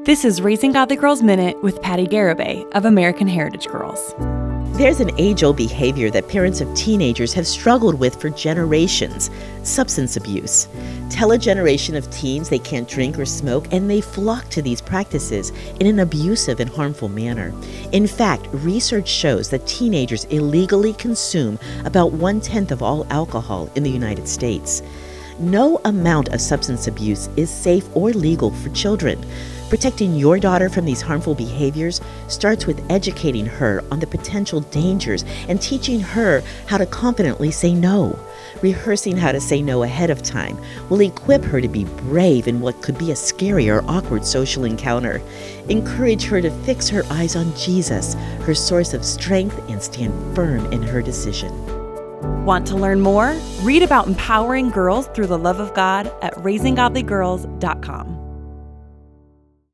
This is Raising Godly Girls Minute with Patty Garibay of American Heritage Girls. There's an age-old behavior that parents of teenagers have struggled with for generations: substance abuse. Tell a generation of teens they can't drink or smoke, and they flock to these practices in an abusive and harmful manner. In fact, research shows that teenagers illegally consume about 1/10 of all alcohol in the United States. No amount of substance abuse is safe or legal for children. Protecting your daughter from these harmful behaviors starts with educating her on the potential dangers and teaching her how to confidently say no. Rehearsing how to say no ahead of time will equip her to be brave in what could be a scary or awkward social encounter. Encourage her to fix her eyes on Jesus, her source of strength, and stand firm in her decision. Want to learn more? Read about empowering girls through the love of God at raisinggodlygirls.com.